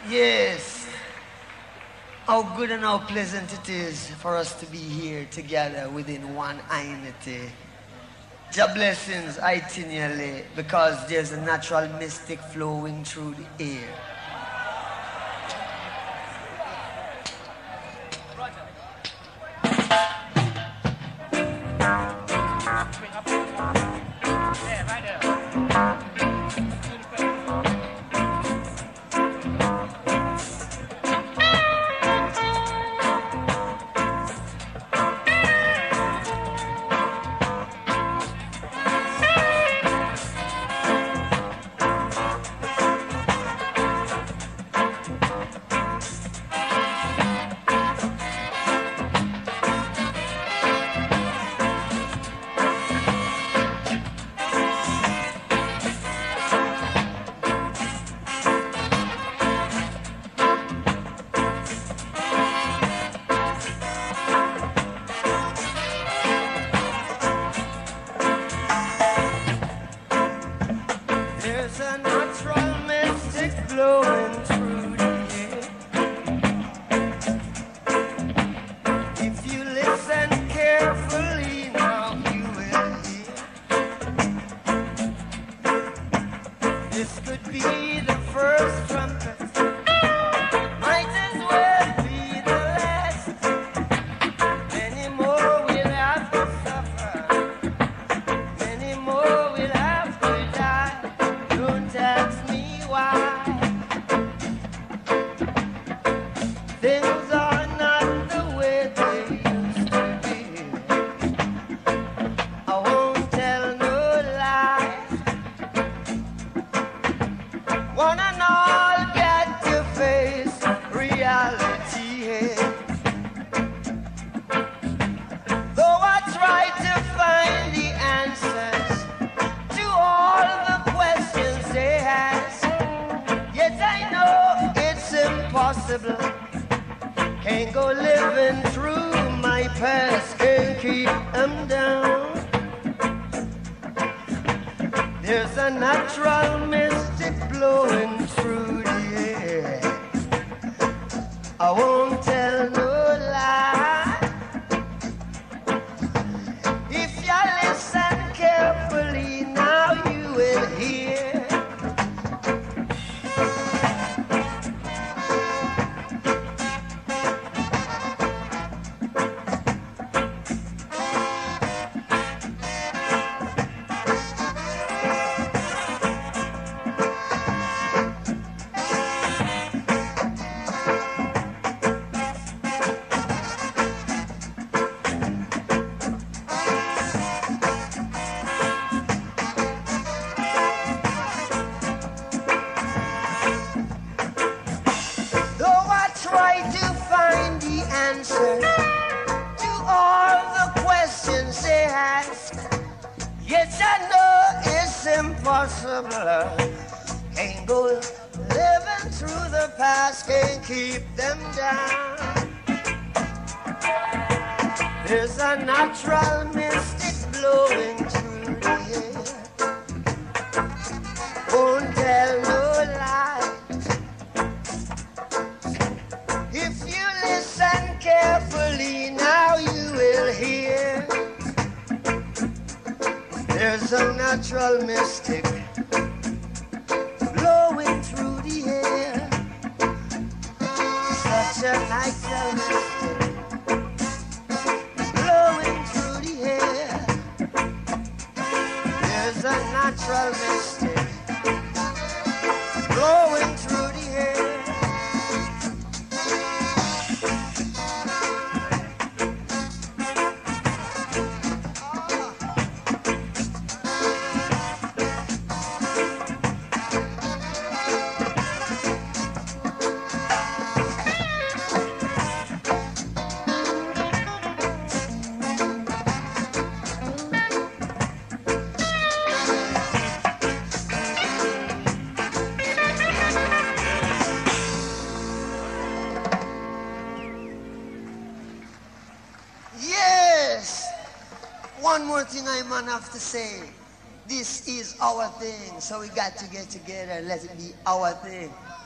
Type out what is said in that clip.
Yes. How good and how pleasant it is for us to be here together within one unity. Jah blessings itinerally because there's a natural mystic flowing through the air. There's a natural mystic flowing through the air. If you listen carefully, now you will hear. This could be the first trumpet, might as well be the last. Many more will have to suffer, many more will have to die. Don't ask me why. Things are not the way they used to be. I won't tell no lies. One and all got to face reality. Though I try to find the answers to all the questions they ask, yet I know it's impossible. Can't go living through my past, can't keep them down. There's a natural mystic blowing through the air. I won't tell no lie. If you listen carefully, now you will hear. Though I try to find the answer to all the questions they ask, yet I know it's impossible. Can't go living through the past, can't keep them down. There's a natural mystic blowing through the air. Won't tell no lie. If you listen carefully, now you will hear. There's a natural mystic blowing through the air. Such a natural mystic blowing through the air. There's a natural mystic blowing through the air. One more thing I man have to say. This is our thing, so we got to get together and let it be our thing.